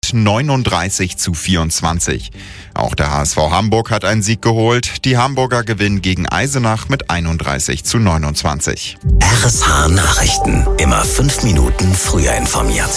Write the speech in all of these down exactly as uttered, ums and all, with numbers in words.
mit neununddreißig zu vierundzwanzig. Auch der H S V Hamburg hat einen Sieg geholt. Die Hamburger gewinnen gegen Eisenach mit einunddreißig zu neunundzwanzig. R S H Nachrichten. Immer fünf Minuten früher informiert.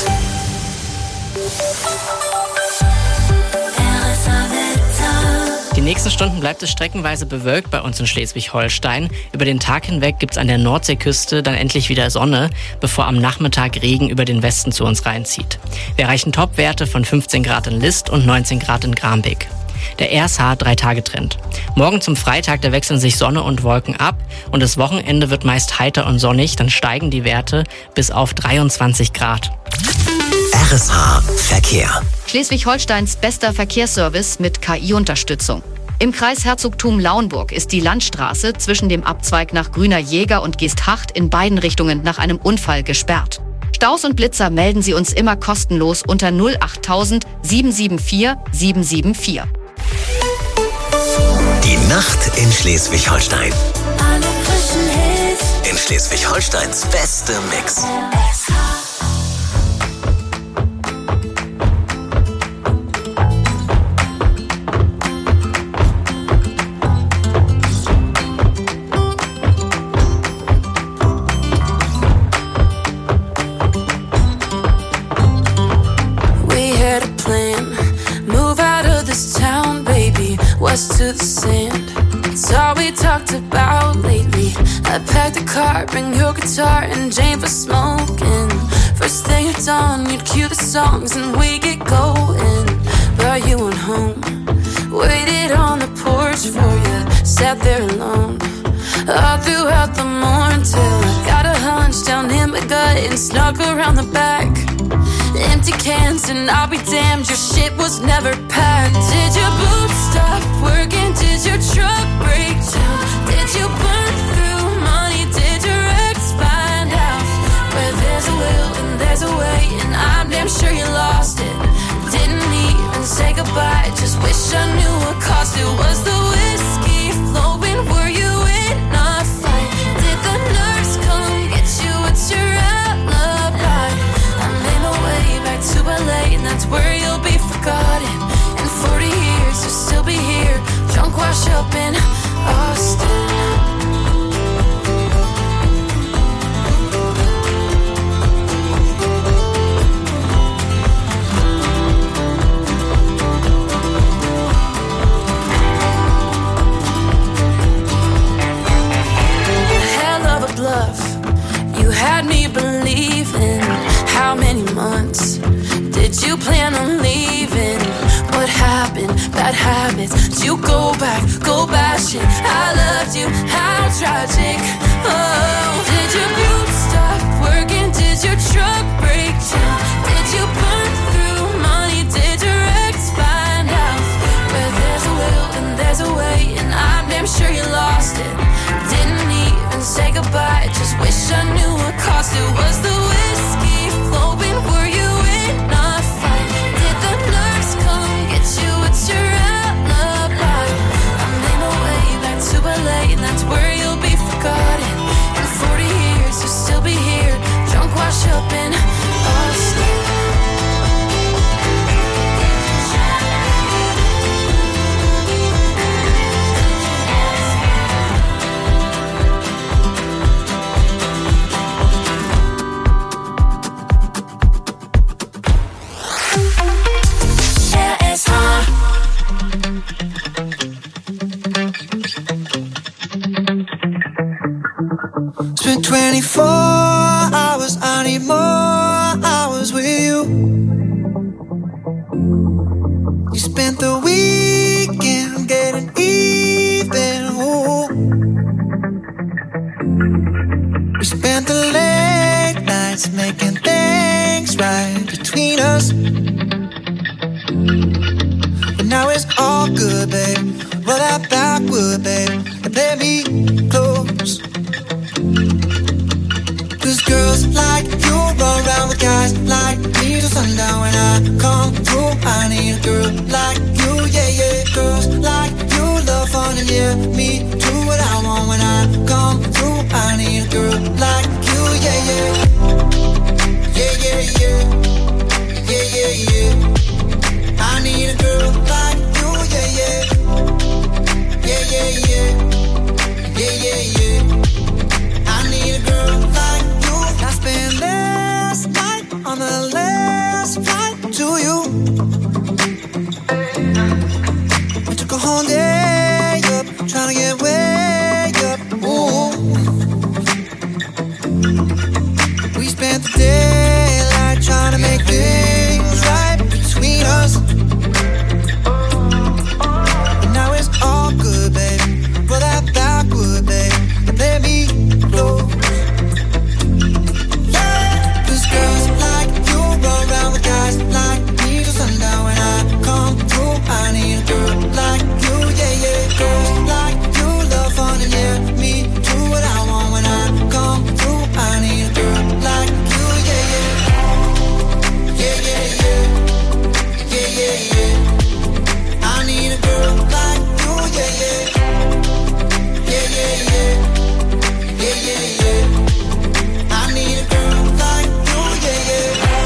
Die nächsten Stunden bleibt es streckenweise bewölkt bei uns in Schleswig-Holstein. Über den Tag hinweg gibt es an der Nordseeküste dann endlich wieder Sonne, bevor am Nachmittag Regen über den Westen zu uns reinzieht. Wir erreichen Topwerte von fünfzehn Grad in List und neunzehn Grad in Grambeck. Der R S H drei-Tage-Trend. Morgen zum Freitag, da wechseln sich Sonne und Wolken ab und das Wochenende wird meist heiter und sonnig, dann steigen die Werte bis auf dreiundzwanzig Grad. R S H Verkehr. Schleswig-Holsteins bester Verkehrsservice mit K I-Unterstützung. Im Kreis Herzogtum Lauenburg ist die Landstraße zwischen dem Abzweig nach Grüner Jäger und Geesthacht in beiden Richtungen nach einem Unfall gesperrt. Staus und Blitzer melden Sie uns immer kostenlos unter null achttausend sieben sieben vier sieben sieben vier. Die Nacht in Schleswig-Holstein. Alle frischen Hits. In Schleswig-Holsteins beste Mix. West to the sand, it's all we talked about lately. I packed a car, bring your guitar and Jane for smoking. First thing at dawn, you'd cue the songs and we get going. But you went home, waited on the porch for you, sat there alone all throughout the morning till I got a hunch down in my gut and snuck around the back. Empty cans and I'll be damned, your shit was never packed. Did your boots stop working? Did your truck break down? Did you burn through money? Did your ex find out? Where there's a will and there's a way, and I'm damn sure you lost it. Didn't even say goodbye, just wish I knew what cost it. Was the whiskey flowing? Were you in a fight? Did the nurse come get you? What's your alibi? I'm in my way back to L A, and that's where you'll be forgotten. In forty years you'll still be here, drunk wash up in Austin. Hell of a bluff, you had me believing. How many months did you plan on leaving? What happened? Bad habits. Did you go back, go bashing? I loved you, how tragic. Oh, did your boots stop working? Did your truck break down? Did you burn through money? Did your ex find out? Where there's a will and there's a way, and I'm damn sure you lost it. Didn't even say goodbye, just wish I knew what cost it. Was the whiskey flowing? Were you in a fight? Did the nurse come get you? What's your alibi? I'm in my way back to L A, and that's where you'll be forgotten. In forty years you'll still be here, drunk wash up in Austin. Spent twenty-four hours, I need more hours with you. You spent the weekend getting even, ooh. We spent the late nights making things right between us. But now it's all good, babe. Roll that backward, babe, and let me close. Cause girls like you run around with guys like me till sundown. When I come through, I need a girl like you, yeah, yeah. Girls like you love fun and yeah, me do what I want. When I come through, I need a girl like you, yeah, yeah. Yeah, yeah, yeah. Yeah, yeah, yeah. to you. I took a whole day up, trying to get way up. Ooh. We spent the daylight trying to make things right between us. But now it's all good, baby. Roll that backward, baby, and let me close. Yeah, 'cause girls like you roll around with guys like me till sundown. When I come through, I need a girl like you, yeah, yeah. Girls like you love fun and yeah, me do what I want. When I come through, I need a girl like you, yeah, yeah. Yeah, yeah, yeah. Yeah, yeah, yeah. I need a girl like you, yeah, yeah. Yeah, yeah, yeah. Yeah, yeah, yeah. I need a girl like you, yeah, yeah.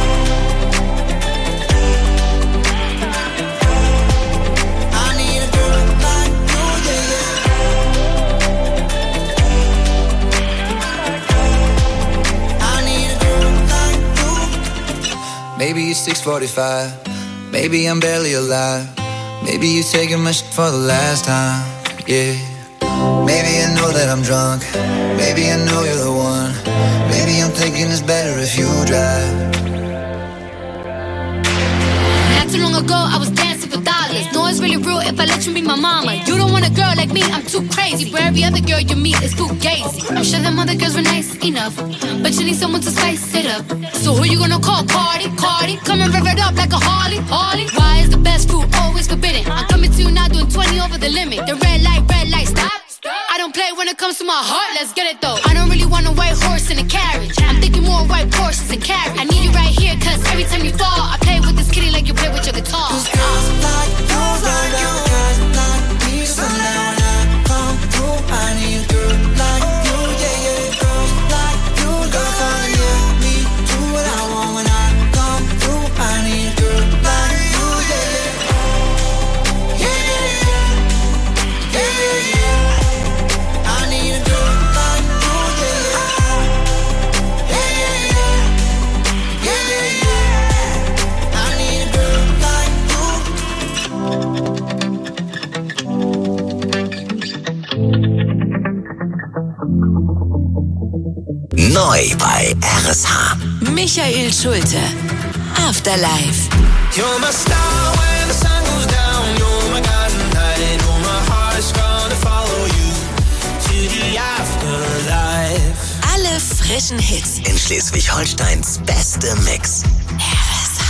I need a girl like you, yeah, yeah. I need a girl like you. Maybe it's six forty-five. Maybe I'm barely alive. Maybe you taking my shit for the last time, yeah. Maybe I know that I'm drunk. Maybe I know you're the one. Maybe I'm thinking it's better if you drive. Not too long ago, I was dancing for dollars. No, it's really real if I let you be my mama. You don't want a girl like me, I'm too crazy. For every other girl you meet is fugazi. I'm sure them other girls were nice enough, but you need someone to spice it up. So who you gonna call? Cardi, Cardi. Come and rev it up like a Harley, Harley. Why is the best food always forbidden? I'm coming to you now doing twenty over the limit. The red light, red light, stop. I don't play when it comes to my heart, let's get it though. I don't really want a white horse in a carriage. I'm thinking more white horses and carriage. I need you right here, cause every time you fall, I play with this kitty like you play with your guitar. 'Cause girls like you roll around with guys like me till sundown. When I come through, I need a girl like you, yeah, yeah. Girls like you love fun and yeah, me do what I want. When I come through, I need a girl like you, yeah, yeah. Yeah, yeah, yeah. Yeah, yeah, yeah. I need a girl like you, yeah, yeah. Yeah, yeah, yeah. Yeah, yeah, yeah. I need a girl like you. Neu bei R S H. Michael Schulte. Afterlife. You're my star when the sun goes down. You're my guiding light. Oh, my heart's gonna follow you to the afterlife. Alle frischen Hits. In Schleswig-Holsteins beste Mix. R S H.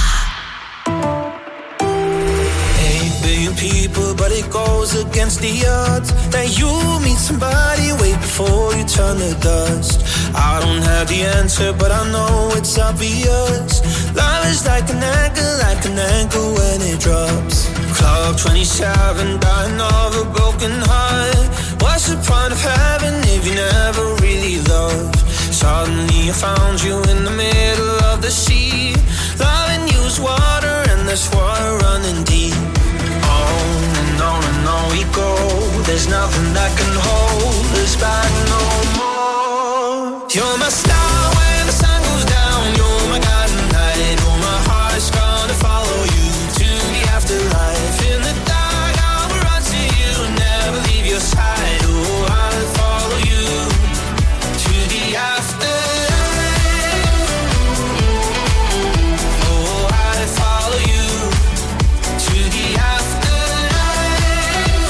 Eight billion people, but it goes against the odds that you meet somebody way before you turn to dust. I don't have the answer, but I know it's obvious. Love is like an anchor, like an anchor when it drops. Club twenty-seven, dying of a broken heart. What's the point of having if you never really loved? Suddenly I found you in the middle of the sea. Loving you is water and there's water running deep. On and on and on we go. There's nothing that can hold us back no more. You're my star when the sun goes down. You're my guiding light. Oh, my heart's gonna follow you to the afterlife. In the dark I will run to you and never leave your side. Oh, I'll follow you to the afterlife. Oh, I'll follow you to the afterlife.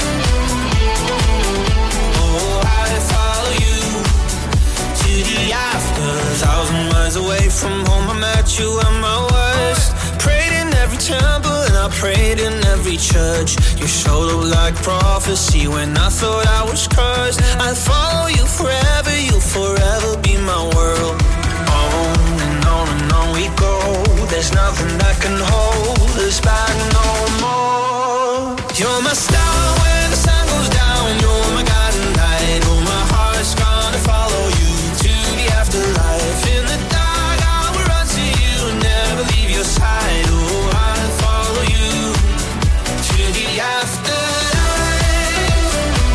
Oh, I'll follow you to the after. Thousand miles away from home, I met you at my worst. Prayed in every temple and I prayed in every church. You showed up like prophecy when I thought I was cursed. I'll follow you forever, you'll forever be my world. On and on and on we go. There's nothing that can hold us back no more. You're my star when the sun goes down. You're my guiding light. Oh, my heart's gonna follow you to the afterlife. In the dark I will run to you and never leave your side. Oh, I'll follow you to the afterlife.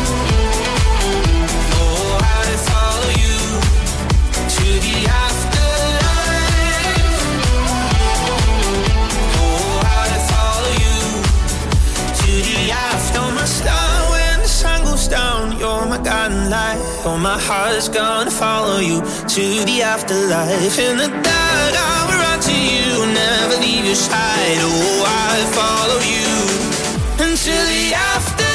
Oh, I'll follow you to the afterlife. Oh, Oh, my heart's gonna follow you to the afterlife. In the dark, I will run to you, never leave your side. Oh, I follow you until the afterlife.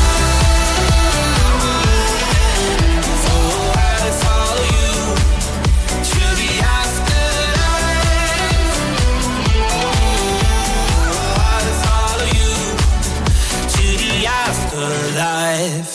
Oh, I follow you to the afterlife. Oh, I follow you to the afterlife.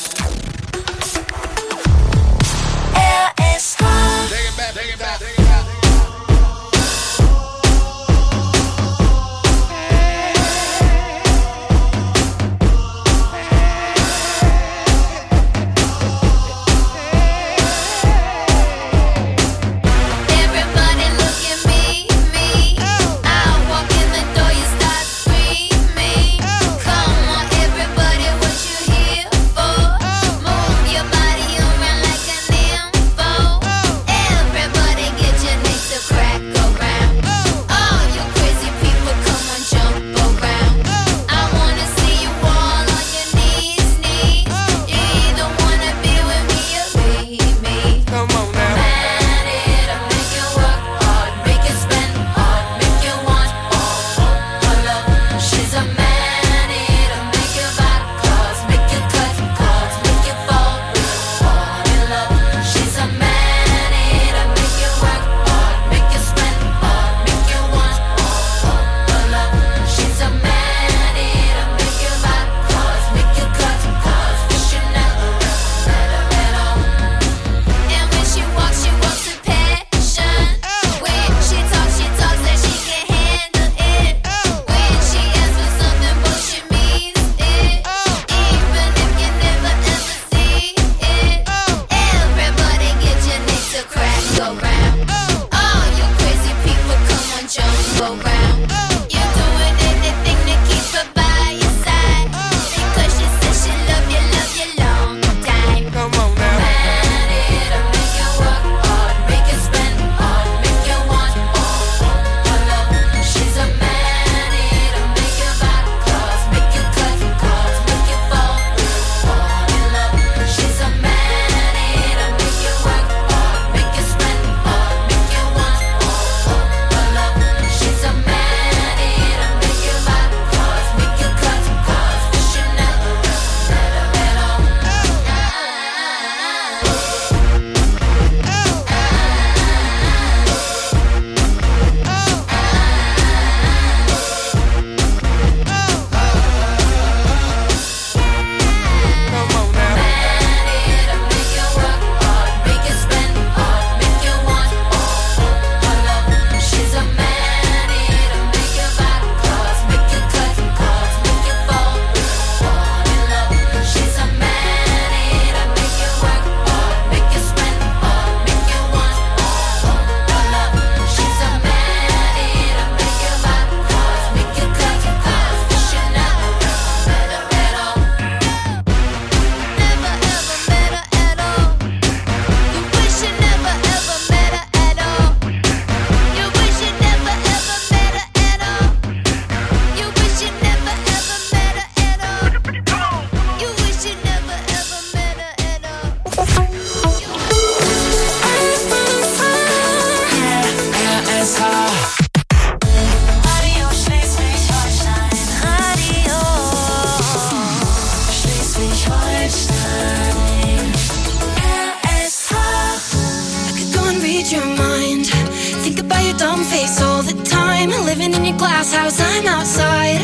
house, I'm outside,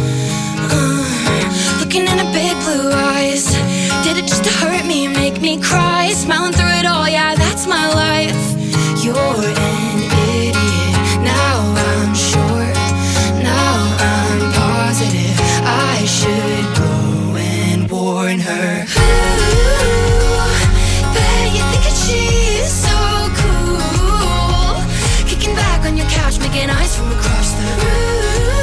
uh, looking in her big blue eyes. Did it just to hurt me, make me cry? Smiling through it all, yeah, that's my life. You're an idiot, now I'm sure, now I'm positive I should go and warn her. Ooh, bet you think that she's so cool, kicking back on your couch, making eyes from across the room.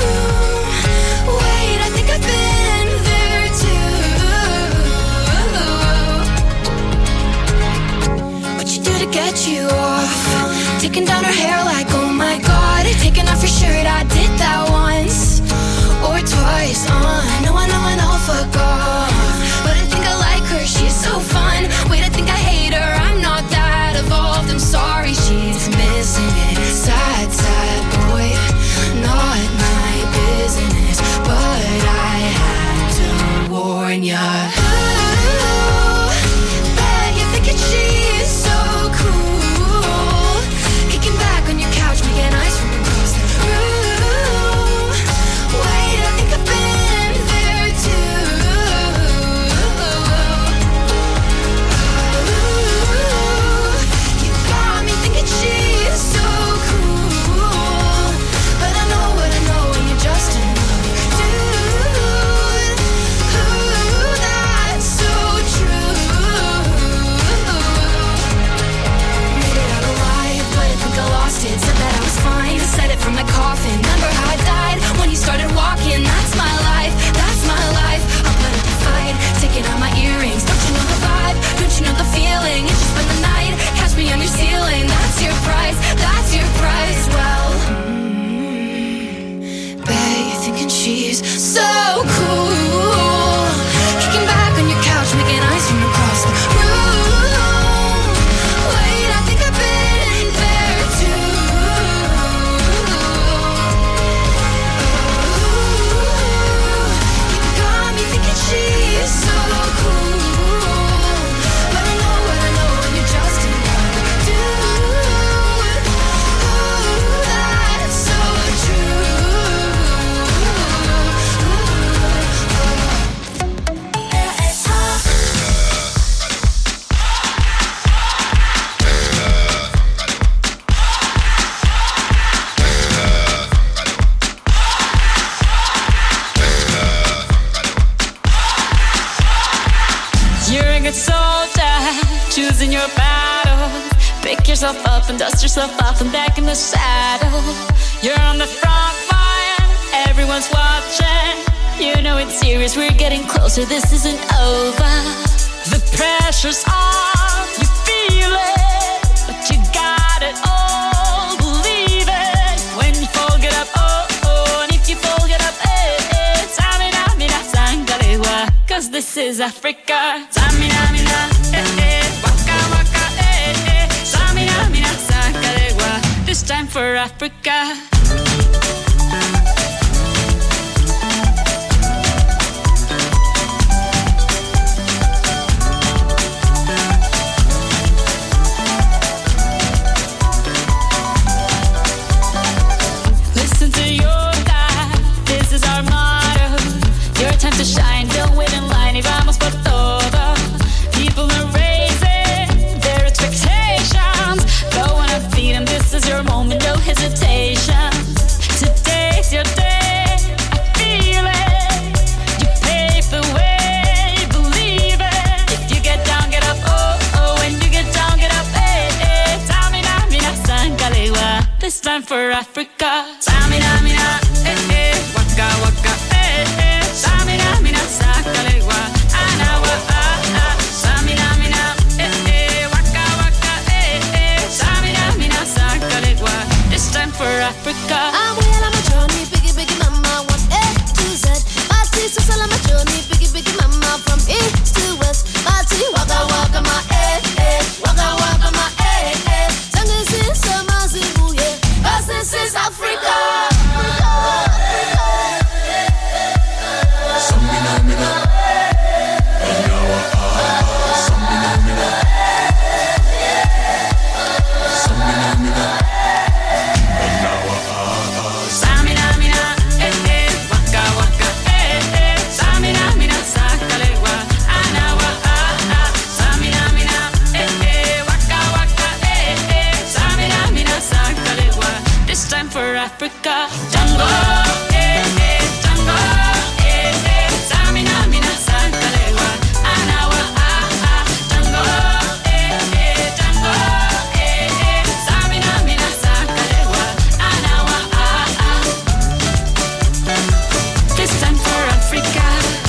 yourself up and dust yourself off and back in the saddle. You're on the front line, everyone's watching. You know it's serious, we're getting closer, this isn't over. The pressure's on, you feel it, but you got it all, believe it. When you fall, get up, oh, oh, and if you fall, get up, eh, eh. Samina, mina, sangalewa, cause this is Africa. Samina, mina, eh, eh, waka, waka, eh, eh. Samina, mina, sangalewa, this time for Africa. Time to shine, don't wait in line, y vamos por todo. People are raising their expectations. Go on and feed them, this is your moment, no hesitation. Today's your day, I feel it. You pave the way, believe it. If you get down, get up, oh, oh. When you get down, get up, eh, eh. Samina, mina, sangalewa, this time for Africa. Samina, mina, eh, eh. Waka, waka, eh, eh. Samina, mina, sangalewa, anawa, ah, ah. Samina, mina, eh, eh. Waka, waka, eh, eh. Samina, mina, sangalewa, this time for Africa. I'm well on my journey, biggie, biggie, mama, one A to Z. My teeth are on my journey, biggie, biggie, mama, from east to west. My teeth, waka, waka, my eh, eh. Waka, waka, my eh, eh. Sangin' sin, sama, zibu, yeah. 'Cause this is Africa. Africa, Django, eh, eh, Django, eh, eh. Samina, mina, sangalewa, anawa, ah, ah. Django, eh, eh, Django, eh, eh. Samina, mina, sangalewa, anawa, ah, ah. This time for Africa.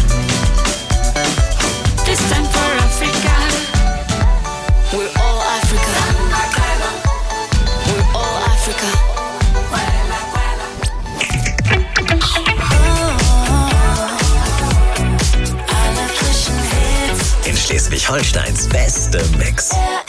This time for Africa. We're all Africa. We're all Africa. Schleswig-Holsteins beste Mix.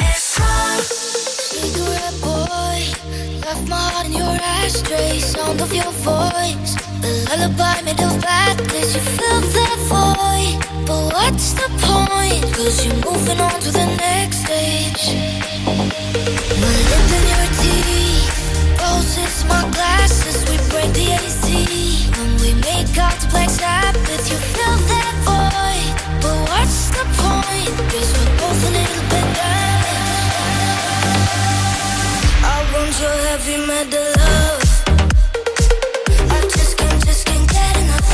Cigarette boy, left my heart in your ashtray. Sound of your voice, the lullaby made of blackness. You fill that void, but what's the point? 'Cause you're moving on to the next stage. My lip in your teeth, roses, my glasses. We break the A C when we make out to Black Sabbath. You fill that void, but what's the point? Guess we're both a little bit damaged. I want your heavy metal love. I just can't, just can't get enough.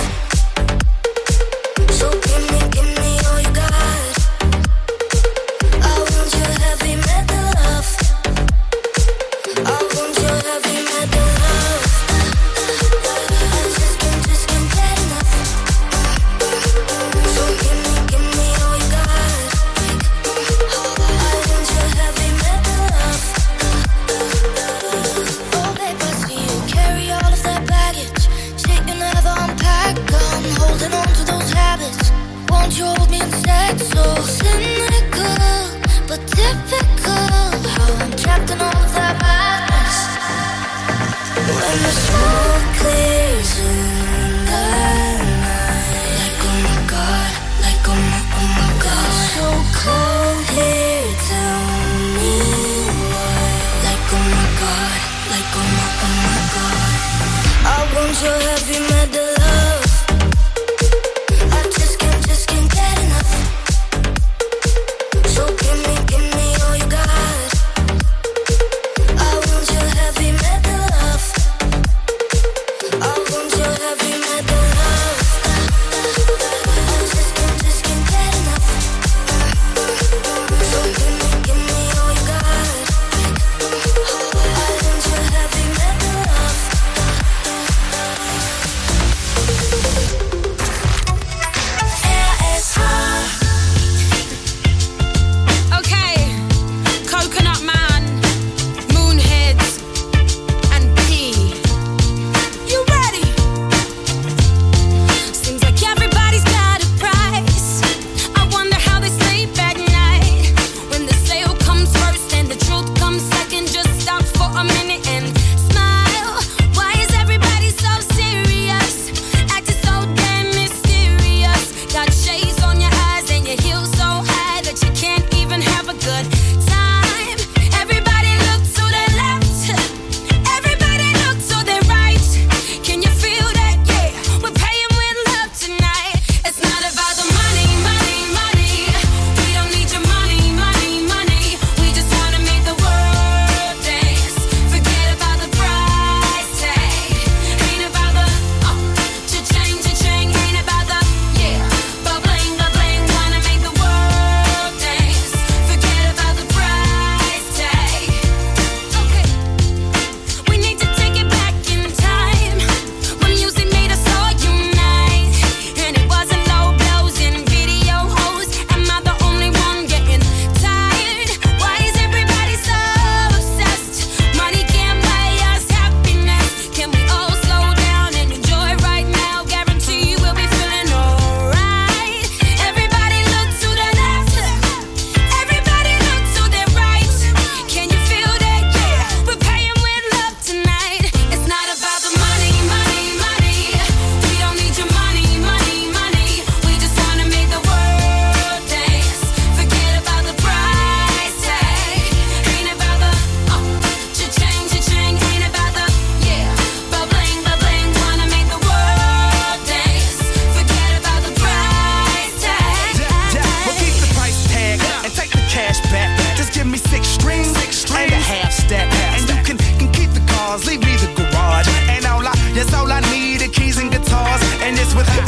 So give me, give me all you got. I want your heavy metal love.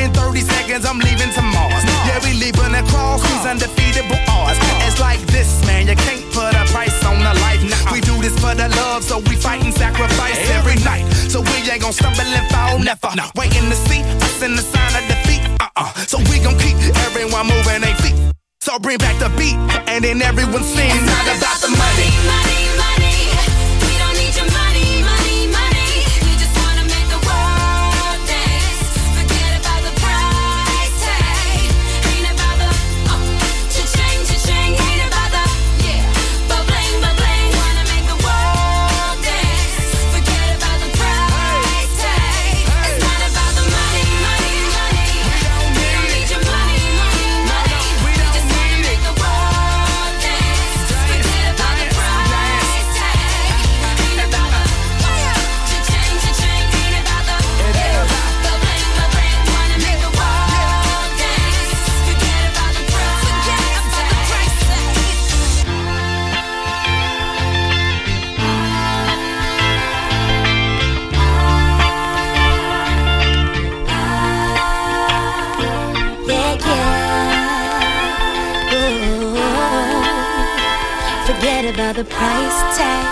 In thirty seconds, I'm leaving to Mars. Yeah, we leaving across these undefeatable odds. It's like this, man, you can't put a price on a life. Nah, we do this for the love, so we fight and sacrifice every night. So we ain't gon' stumble and fall, never. Waiting to see us in the sign of defeat. Uh-uh. So we gon' keep everyone moving their feet. So bring back the beat, and then everyone sings. It's not about the money, money, money. We don't need your money, money, money. We just wanna make the world dance. Forget about the price tag. Ain't about the uh, cha-ching, cha-ching. Ain't about the yeah, ba-bling, ba-bling. Wanna make the world dance. Forget about the price tag. It's not about the money, money, money. We don't need your money, money, money. We just wanna make the world dance. Forget about the price tag. Ain't about the cha-ching, cha-ching. Ain't about the yeah, ba-bling, ba-bling. Wanna make the world dance. Forget about the price tag. Yeah, yeah. Ooh, forget about the price tag.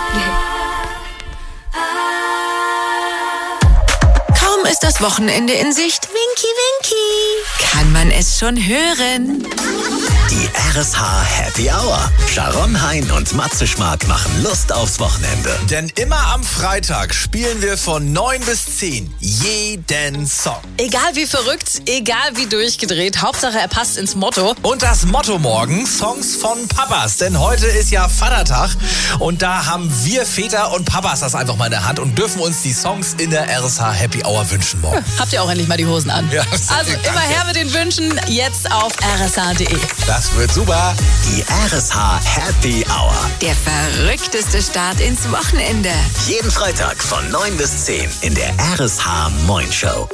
Kaum ist das Wochenende in Sicht. Winky, winky. Kann man es schon hören? Die R S H Happy Hour. Sharon Hein und Matze Schmark machen Lust aufs Wochenende. Denn immer am Freitag spielen wir von neun bis zehn jeden Song. Egal wie verrückt, egal wie durchgedreht, Hauptsache er passt ins Motto. Und das Motto morgen, Songs von Papas. Denn heute ist ja Vatertag und da haben wir Väter und Papas das einfach mal in der Hand und dürfen uns die Songs in der R S H Happy Hour wünschen morgen. Habt ihr auch endlich mal die Hosen an. Ja, also immer her mit den Wünschen, jetzt auf r s h punkt d e. Das wird super. Die R S H Happy Hour. Der verrückteste Start ins Wochenende. Jeden Freitag von neun bis zehn in der R S H Moin Show.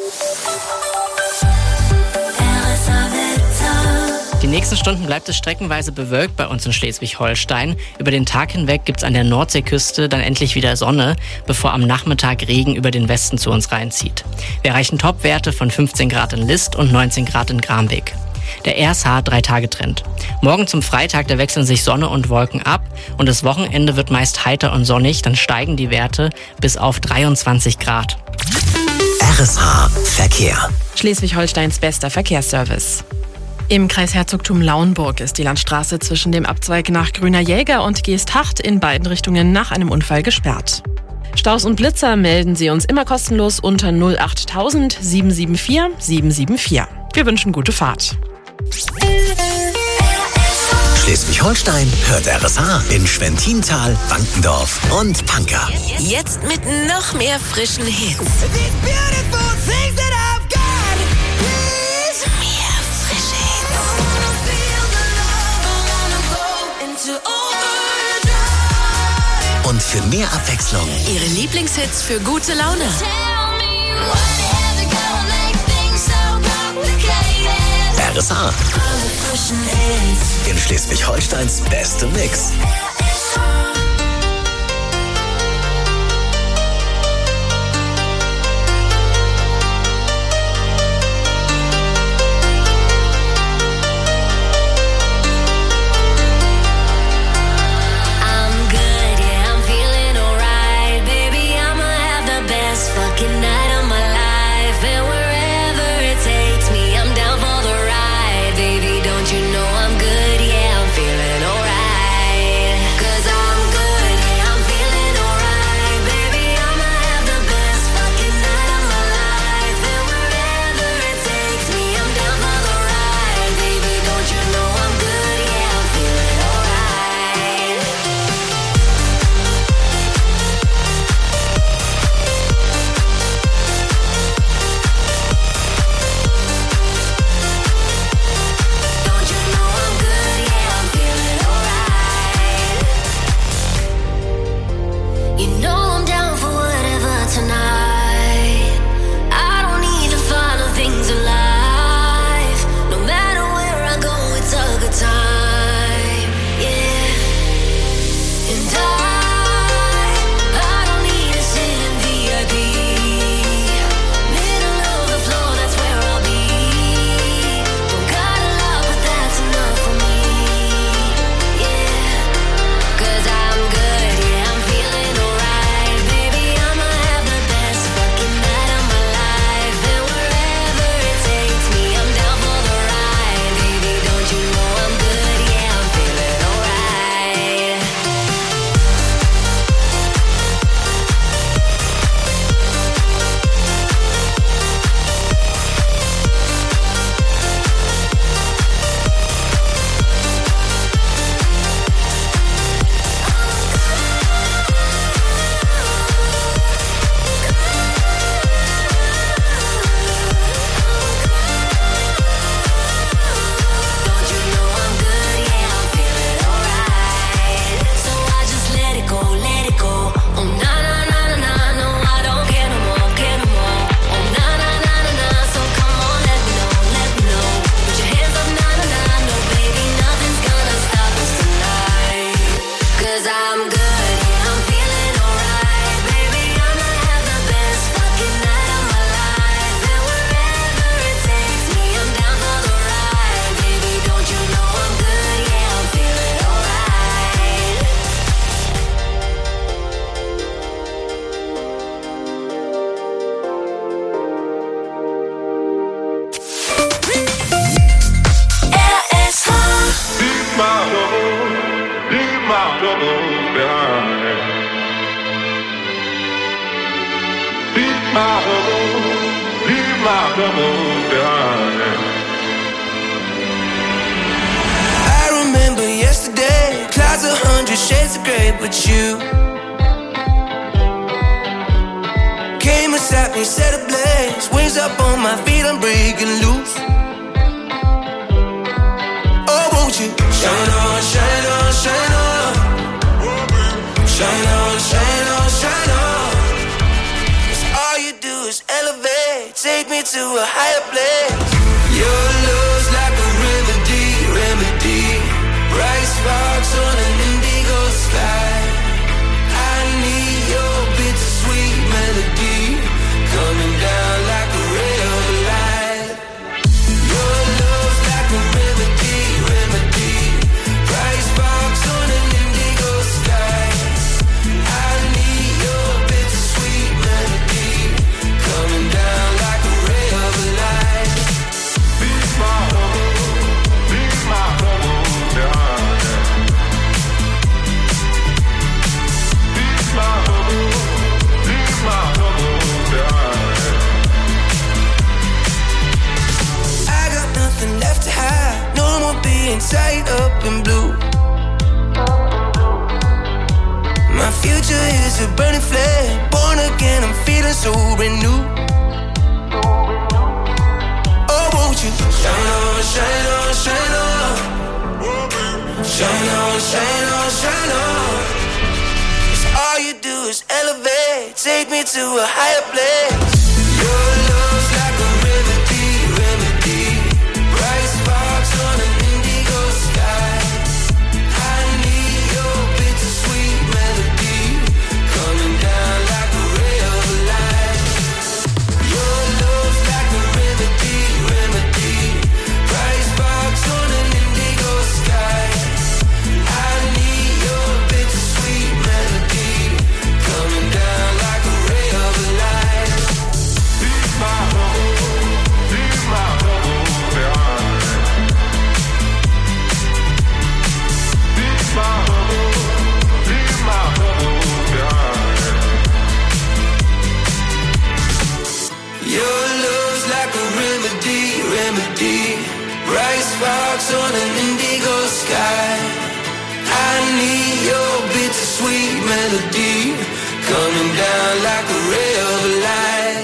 Die nächsten Stunden bleibt es streckenweise bewölkt bei uns in Schleswig-Holstein. Über den Tag hinweg gibt es an der Nordseeküste dann endlich wieder Sonne, bevor am Nachmittag Regen über den Westen zu uns reinzieht. Wir erreichen Topwerte von fünfzehn Grad in List und neunzehn Grad in Grambeck. Der R S H drei-Tage-Trend. Morgen zum Freitag, da wechseln sich Sonne und Wolken ab und das Wochenende wird meist heiter und sonnig, dann steigen die Werte bis auf dreiundzwanzig Grad. R S H Verkehr. Schleswig-Holsteins bester Verkehrsservice. Im Kreis Herzogtum Lauenburg ist die Landstraße zwischen dem Abzweig nach Grüner Jäger und Geesthacht in beiden Richtungen nach einem Unfall gesperrt. Staus und Blitzer melden Sie uns immer kostenlos unter null acht tausend sieben sieben vier sieben sieben vier. Wir wünschen gute Fahrt. Schleswig-Holstein hört R S H in Schwentintal, Wankendorf und Pankow. Jetzt mit noch mehr frischen Hits. Und für mehr Abwechslung Ihre Lieblingshits für gute Laune. R S H. In Schleswig-Holsteins beste Mix. my troubles behind. Leave my troubles, leave my troubles behind. I remember yesterday, clouds a hundred shades of grey, but you came and sat me, set ablaze, wings up on my feet, I'm breaking loose. Oh, won't you shine on, shine on, shine on, shine on, shine on, shine on. 'Cause all you do is elevate, take me to a higher place. Your love's like a remedy, remedy. Bright sparks on an indigo sky. I need your bittersweet melody coming down like a ray of light. Your love's like a remedy, remedy. Bright sparks on an indigo sky. I need your bittersweet melody coming down like a ray of light. Leave my troubles, leave my troubles behind. Leave my troubles, leave my troubles behind. I got nothing left to hide, no more being tied up in blue. My future is a burning flame, born again, I'm feeling so renewed. Oh, won't you shine on, shine on, shine on, shine on, shine on, shine on. 'Cause all you do is elevate, take me to a higher place. Your love's like a remedy, remedy. Bright sparks on an indigo sky. I need your bittersweet melody coming down like a ray of light. Your love's like a remedy, remedy. Bright sparks on an indigo sky. I need your bittersweet melody coming down like a ray of light. Leave my troubles, leave my troubles behind. Leave my troubles, leave my troubles behind. Your love's like a remedy, remedy. Bright sparks on an indigo sky. I need your bittersweet melody coming down like a ray of light.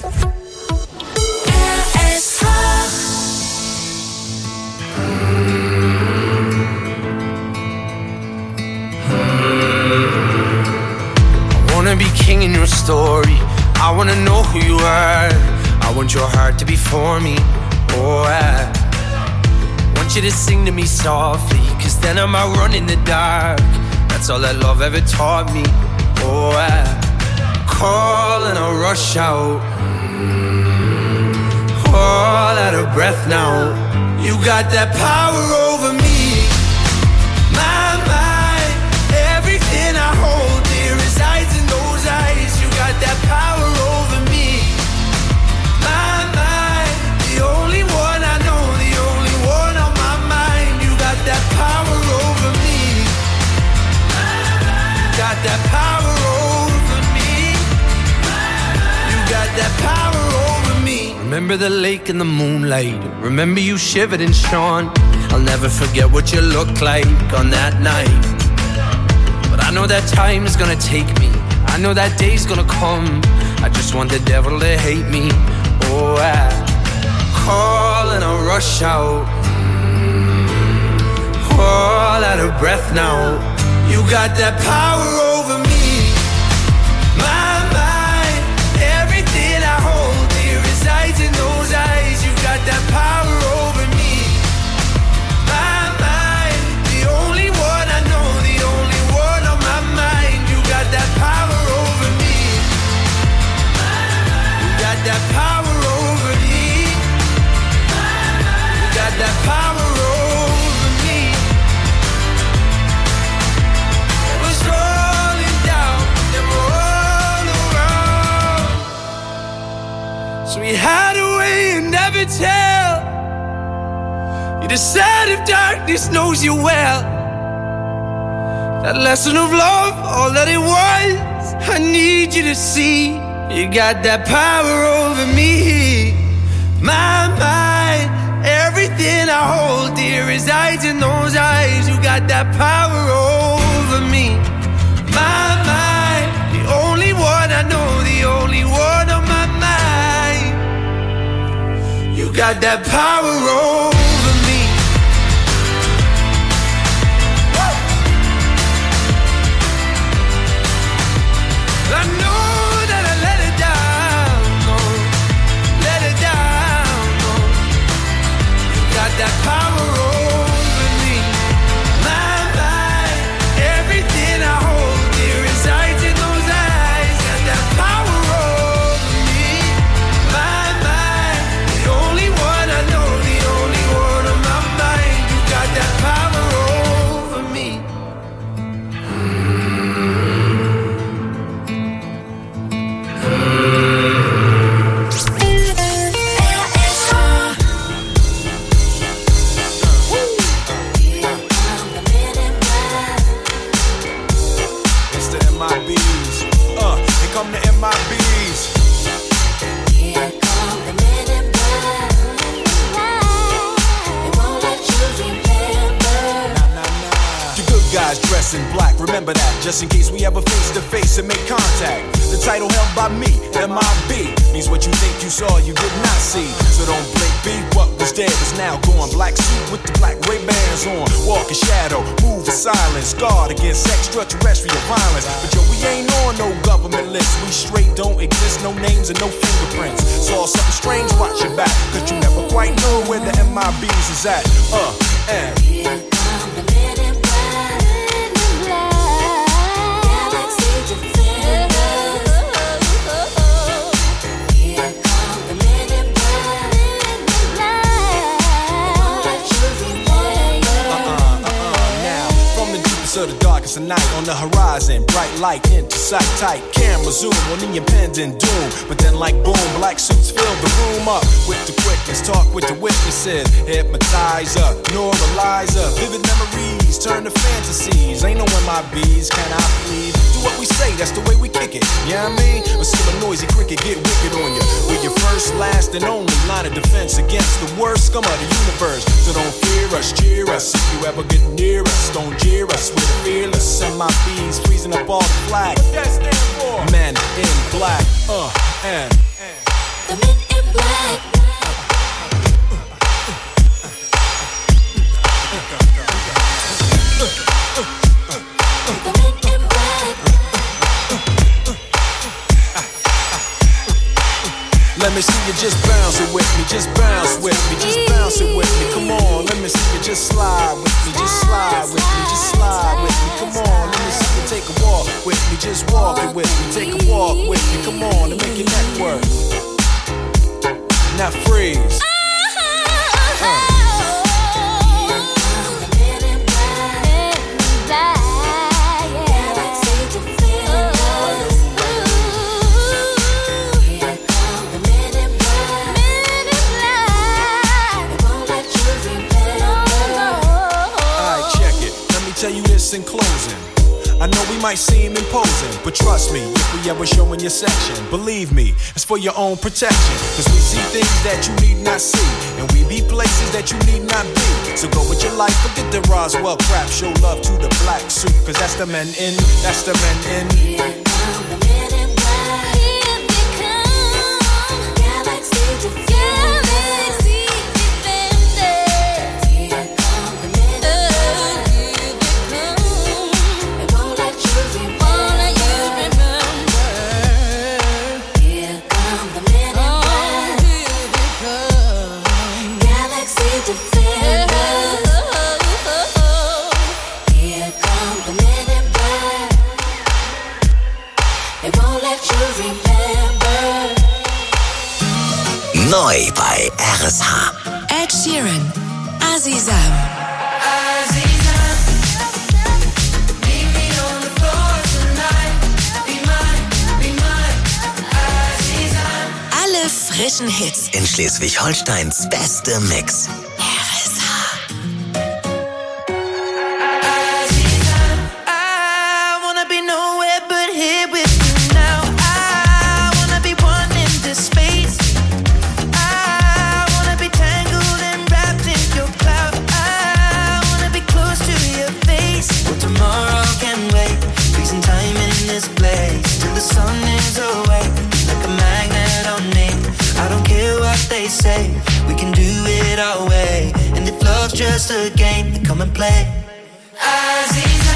I wanna be king in your story. I wanna know who you are. I want your heart to be for me. Oh, I want you to sing to me softly, 'cause then I might run in the dark. That's all that love ever taught me. Oh, I call and I rush out, all out of breath now. You got that power over me. My mind, everything I hold dear resides in those eyes. You got that power over me. My mind, the only one I know, the only one on my mind. You got that power over me. You got that power over me. You got that power over me. Remember the lake in the moonlight. Remember you shivered and shone. I'll never forget what you looked like on that night. But I know that time is gonna take me. I know that day's gonna come. I just want the devil to hate me. Oh, I call and I rush out, all out of breath now. You got that power over me. My mind, everything I hold dear resides in those eyes. You got that power over me. My mind, the only one I know, the only one on my mind. You got that power over me. You got that power over me. You got that power over me. It was rolling down, then roll around. So we hide away and never tell. You decide if darkness knows you well. that lesson of love, all that it was. I need you to see you got that power over me. My mind, everything I hold dear resides in those eyes. You got that power over me. My mind, the only one I know, the only one on my mind. You got that power over me. I know that I let it down, no, let it down, no. You got that power over me. My mind, everything I hold dear resides in those eyes. Got that power over me. My mind, the only one I know, the only one on my mind. You got that power over me. It's the M I Bs. Uh, here come the M I Bs. Here come the men in black. They won't let you remember. You good guys dress in black, remember that, just in case we ever face to face and make contact. The title held by me, M I B, means what you think you saw, you did not see. So don't blink, be what was dead is now gone. Black suit with the black Ray-Bans on, walk in shadow, move in silence, guard against extraterrestrial violence. But yo, we ain't on no government list, we straight don't exist, no names and no fingerprints. Saw something strange, watch your back, cause you never quite know where the M I Bs is at. Uh, and Here come the men in black. Galaxy defenders. Here come the men in black. They won't let you remember. uh-uh, uh-uh, now, from the deepest of the darkest of night, on the horizon, bright light into sight tight. Camera zoom on the impending doom, but then like boom, black suits fill the room up with the quickness. Talk with the witnesses, hypnotizer, neuralizer, vivid memories turn to fantasies. Ain't no M I Bs, can I please? Do what we say, that's the way we kick it. Yeah, you know I mean, or see a noisy cricket get wicked on you. We're your first, last, and only line of defense against the worst scum of the universe. So don't fear us, cheer us. If you ever get near us, don't jeer us. We're fearless. M I Bs freezing up all the flag. What that stand for? Men in black. Uh, and The men in black. let me see you just bounce it with me, just bounce with me, just bounce it with me. Come on, let me see you just slide with me, just slide with me, just slide with me. Come on, let me see you take a walk with me, just walk it with me, take a walk with me. Come on, and make your neck work. Now freeze. Uh. Tell you this in closing. I know we might seem imposing, but trust me, if we ever show in your section, believe me, it's for your own protection. Cause we see things that you need not see, and we be places that you need not be. So go with your life, forget the Roswell crap, show love to the black suit, cause that's the men in, that's the men in. Here come the men in black. Here they come. Galaxy defenders. Galaxy defenders. Here come the men in black. Neu bei R S H. Ed Sheeran, Azizam. Alle frischen Hits in Schleswig-Holsteins beste Mix. R S H. love's just a game, then come and play. Aziza,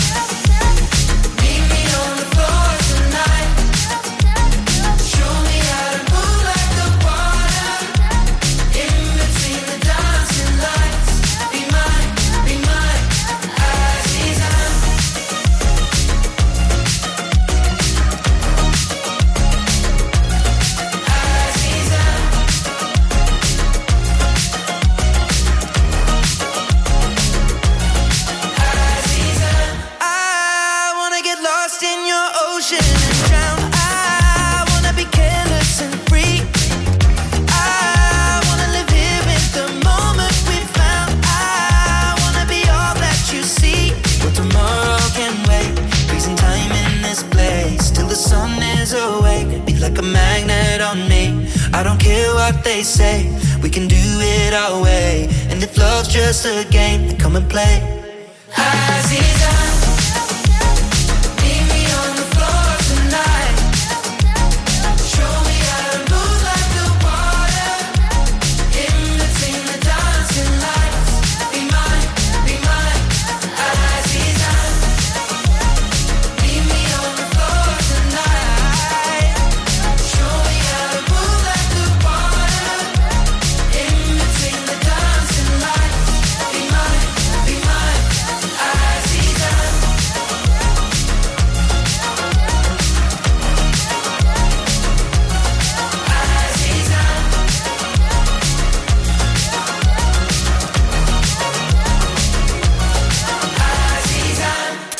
meet me on the floor tonight. Show me how to move like the water. In between the dancing lights. Be mine, be mine, Aziza. Aziza. I wanna get lost in your ocean and drown. I wanna be careless and free. I wanna live here in the moment we found. I wanna be all that you see. But tomorrow can wait. Freezing time in this place till the sun is awake. Be like a magnet on me. I don't care what they say. We can do it our way. And if love's just a game, then come and play. Aziza, meet me on the floor tonight. Show me how to move like the water. In between the dancing lights. Be mine, be mine, Aziza. Meet me on the floor tonight. Show me how to move like the water. In between the dancing lights. Be mine, be mine, Aziza. Aziza. Aziza.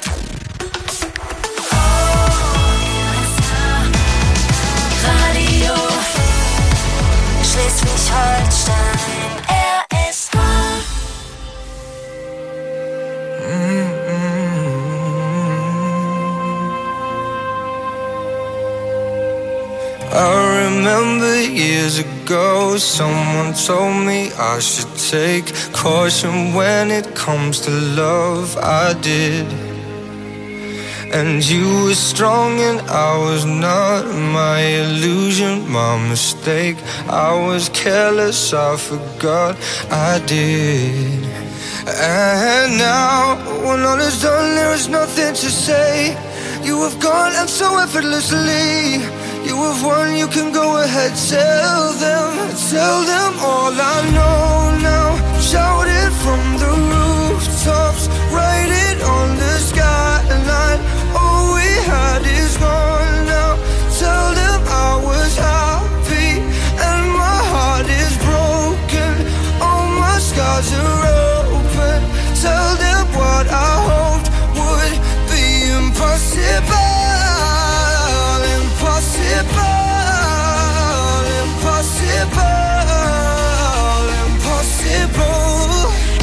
Radio Schleswig-Holstein, R S H. I remember years ago, someone told me I should take caution when it comes to love. I did. And you were strong and I was not. My illusion, my mistake. I was careless, I forgot I did. And now, when all is done, there is nothing to say. You have gone and so effortlessly. You have won, you can go ahead, tell them. Tell them all I know now. Shout it from the rooftops. Write it on the skyline. All we had is gone now. Tell them I was happy and my heart is broken. All my scars are open. Tell them what I hoped would be impossible. Impossible. Impossible. Impossible.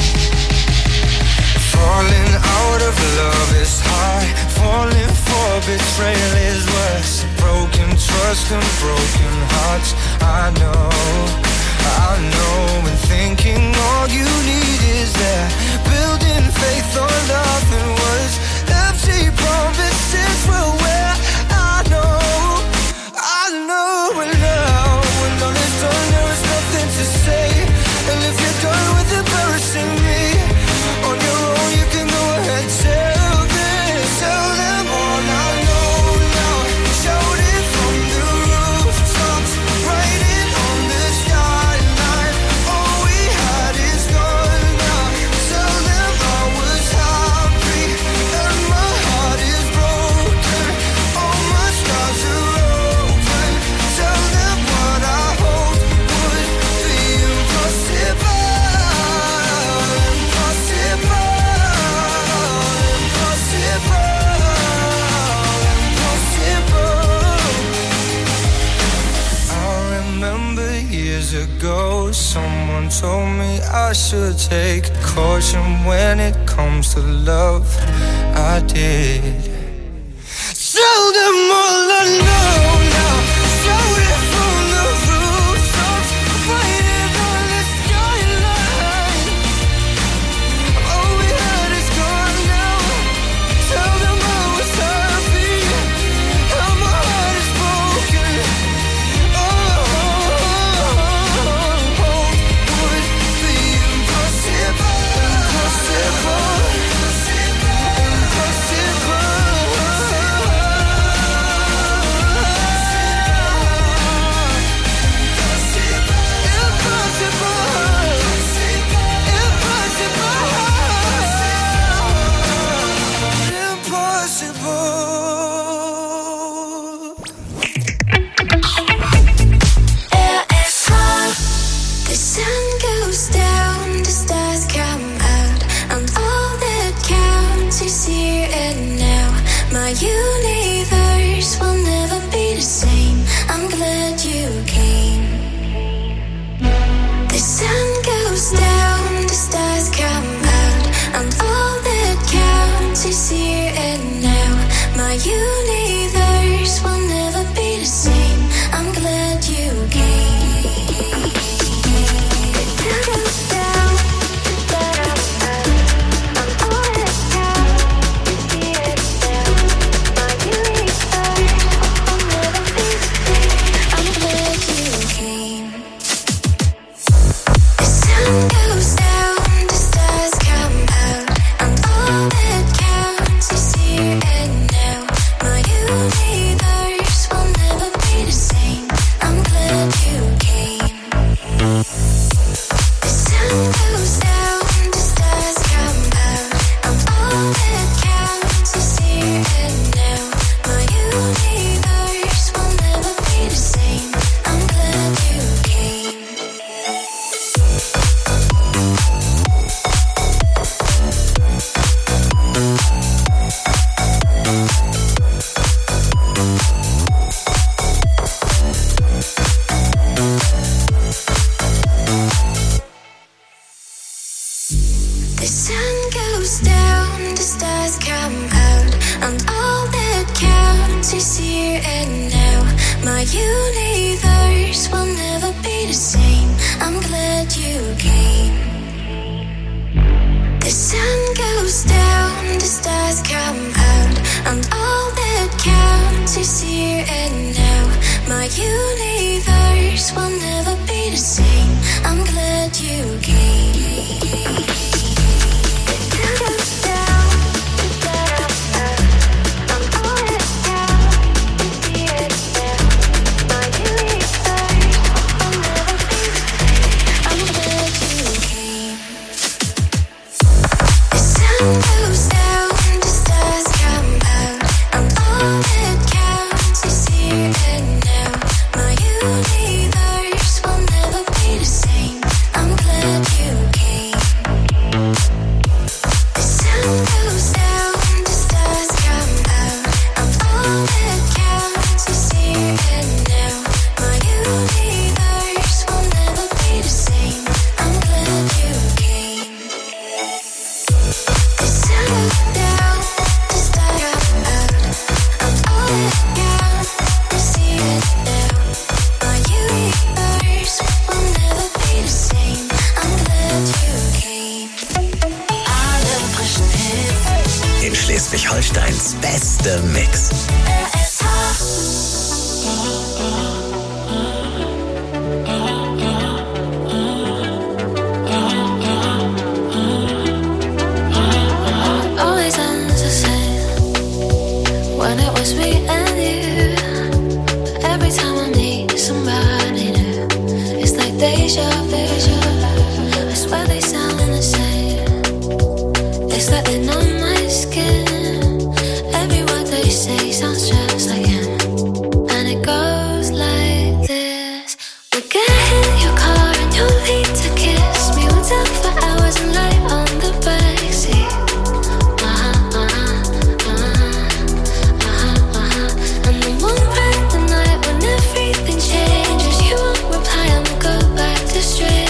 Falling out of love is hard. Falling for betrayal is worse. Broken trust and broken hearts. I know, I know. And thinking all you need is that. Building faith on nothing was empty promises were where I know, I know. And now, when all is done, there is nothing to say. And if you're done with embarrassing me on your own, you can go ahead, tell them, tell them all I know now. Shout it from the rooftops, write it on the skyline. All we had is gone now. Tell them I was happy and my heart is broken. All my scars are open. Tell them what I hoped would be impossible. Impossible. I remember years ago, someone told me I should take caution when it comes to love. I did. Tell them all I know now. Shout it from the rooftops, write it on the skyline. All we had is gone now. Tell them I was happy and my heart is broken. Oh, hope would be impossible. goes down, the stars come out, and all that counts is here and now. My universe will never be the same. I'm glad you came. The sun goes down, the stars come out, and all that counts is here and now. My universe will never be the same. I'm glad you came. The sun goes down, the stars come out, and all that counts is here and now. My universe will never be the same. I'm glad you came. The sun goes down, the stars come out, and all that counts is here and now. My universe will never be the same. I'm glad you came. The sun goes down, the stars come out, and all that counts is here and now. My universe will never be the same. I'm glad you came. The sun goes down, the stars come out, and all that counts is here and now. My universe will never be the same. I'm glad you came. The sun goes down, the stars come out, and all that counts is here and now. My universe will never be the same. I'm glad you came. In Schleswig-Holsteins beste Mix. Always ends the same when it was me and you. But every time I meet somebody new, it's like deja vu. I swear they sound the same. It's like they know my skin. Every word they say sounds just like him. And it goes like this. We get in your car and you'll need to kiss me. We'll talk for hours and lie on the backseat. Uh-huh, uh-huh, uh-huh, uh-huh, uh-huh. And then one bright the night when everything changes. You won't reply and we'll go back to straight.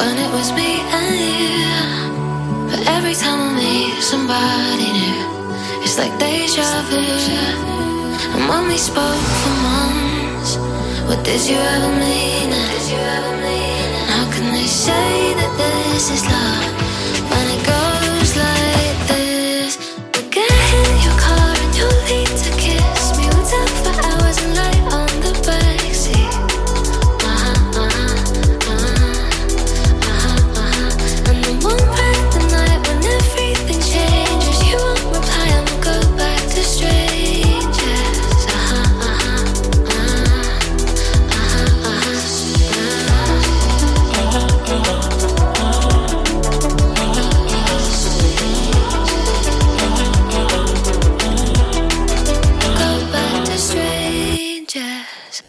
when it was me and you. But every time I meet somebody new, it's like deja vu. And when we spoke for months, what did you ever mean? And how can they say that this is love when it goes like this? We'll get in your car and you'll lead to kiss me. We'll talk for hours and lie on the backseat. Uh-huh, uh-huh, uh-huh, uh-huh, uh-huh. And then one bright the night when everything changes, you won't reply and we'll go back to strangers. Uh-huh, uh-huh, uh-huh, uh-huh, go back to strangers.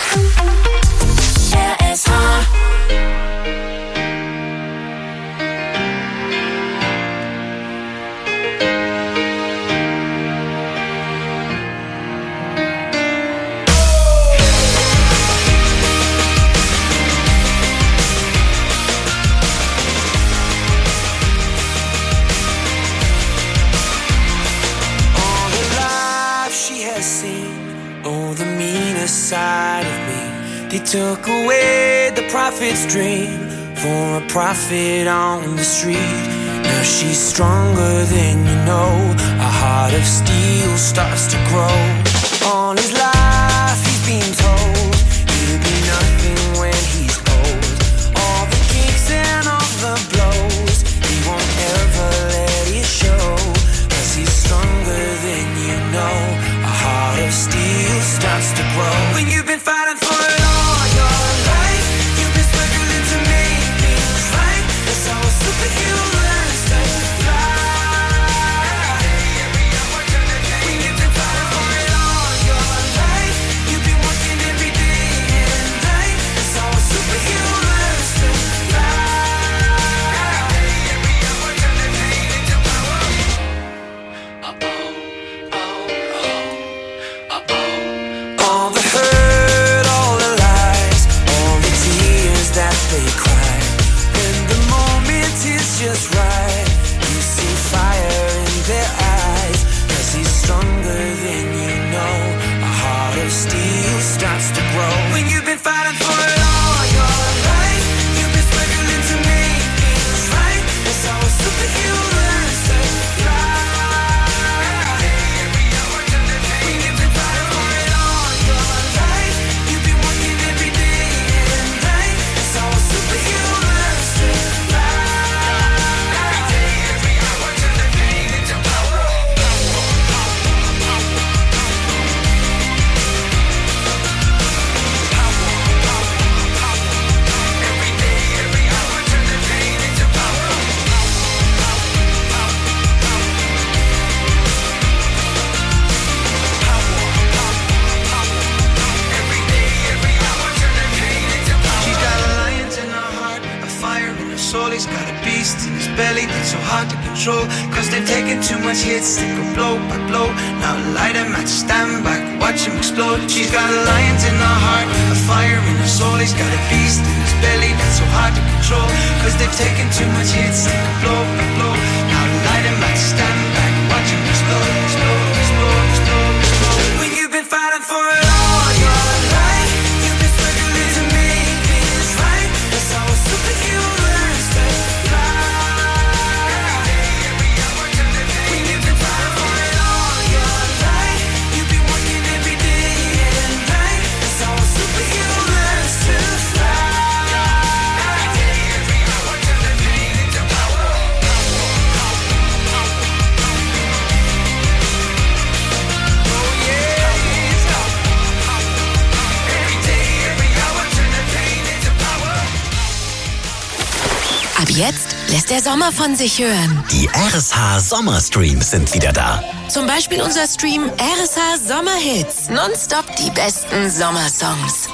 R S H. All the life she has seen, oh, the meanest side of me. They took away the prophet's dream for a prophet on the street. Now she's stronger than you know. A heart of steel starts to grow. All his life he's been told he'll be nothing when he's old. All the kicks and all the blows, he won't ever let it show. Cause he's stronger than you know. A heart of steel starts to grow. When you've been fighting for it all your life, you've been struggling to make things right. That's how a superhero learns to fly. When you've been fighting for it all your life, you've been working every day and night. That's how a superhero learns to all the hurt, all the lies, all the tears that they cry. When the moment is just right, you see fire in their eyes. Cause he's stronger than you know. A heart of steel starts to grow. When you've been fighting for it all your life, you've been struggling to make things right. That's how a superhero learns to fly. When you've been fighting for it all your life, you've been working every day and night. That's how a superhero learns to fly. Every day, every hour, turn the pain into power. Every day, every hour, turn the pain into power. Every day, every hour, turn the pain into power. She's got a lion in her heart, a fire in her soul. He's got a beast in his belly that's so hard to control. Cause they've taken too much hits, they go blow by blow. Now light him at stand back, watch him explode. She's got a lion in her heart, a fire in her soul. He's got a beast in his belly that's so hard to control. Cause they've taken too much hits, they go blow by blow. Now light him at stand back, watch him explode, explode, explode, explode, explode. When you've been fighting for it all your life, you've been struggling to make things right. That's how a superhero learns to fly. When you've been fighting for it all your life, you've been working every day and night. That's how a superhero learns to fly. Every day, every hour, turn the pain into power. Oh yeah, every day, every hour, turn the pain into power. Ab jetzt lässt der Sommer von sich hören. Die R S H Sommerstreams sind wieder da. Zum Beispiel unser Stream R S H Sommerhits. Nonstop die besten Sommersongs.